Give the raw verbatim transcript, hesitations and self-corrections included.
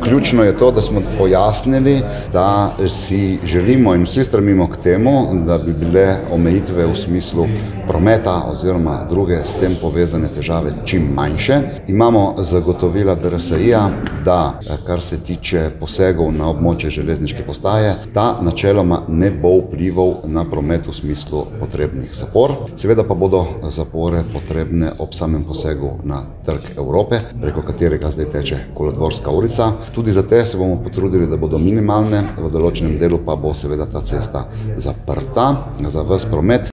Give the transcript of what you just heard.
Ključno je to, da smo pojasnili, da si želimo in vsi stremimo k temu, da bi bile omejitve v smislu prometa oziroma druge s tem povezane težave čim manjše. Imamo zagotovila D R S I-ja, da kar se tiče posegov na območje železniške postaje, ta načeloma ne bo vplival na promet v smislu potrebnih zapor. Seveda pa bodo zapore potrebne ob samem posegu na trg Evrope, preko katerega zdaj teče Kolodvorska ulica. Tudi za te se bomo potrudili, da bodo minimalne, v določenem delu pa bo seveda ta cesta zaprta za ves promet.